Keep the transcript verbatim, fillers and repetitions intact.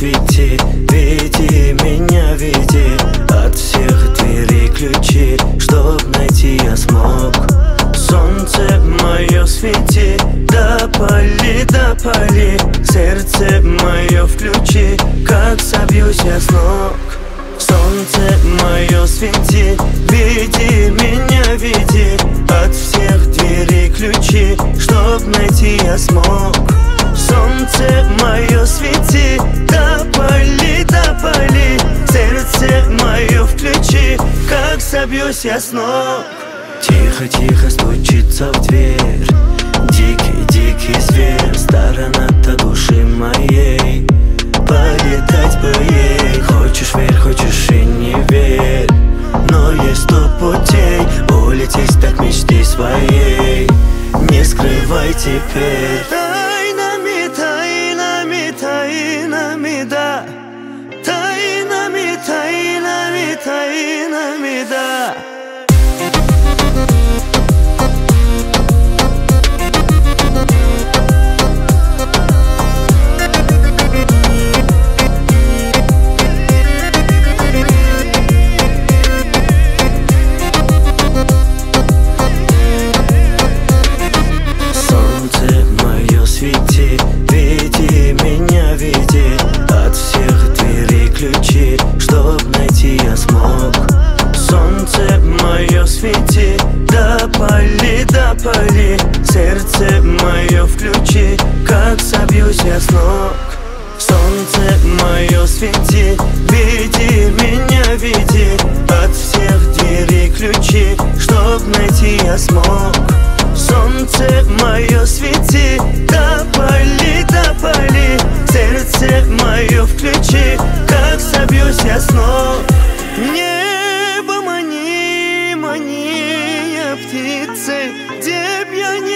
свети, веди меня, веди. От всех дверей ключи, чтоб найти я смог. Солнце мое свети, допали, допали. Сердце мое включи, как собьюсь я с ног. Солнце мое свети, веди меня, веди. От всех дверей ключи, чтоб найти я смог. Солнце мое свети, допали, допали. Сердце мое включи, как собьюсь я с ног. Тихо-тихо стучится в дверь дикий-дикий зверь. Сторона-то души моей, полетать бы ей. Хочешь верь, хочешь и не верь, но есть сто путей улететь от мечты своей. Не скрывай теперь. Тайнами, тайнами, тайнами, да. Тайнами, тайнами, тайнами, да. Веди меня, веди. От всех дверей ключи, чтоб найти я смог. Солнце мое свети, допали, допали. Сердце мое включи, как собьюсь я с ног. Солнце мое свети, веди меня, веди. От всех дверей ключи, чтоб найти я смог. Солнце мое свети, допали, допали. Сердце мое включи, как собьюсь я с ног. Небо мани, мани, птицы, где б я не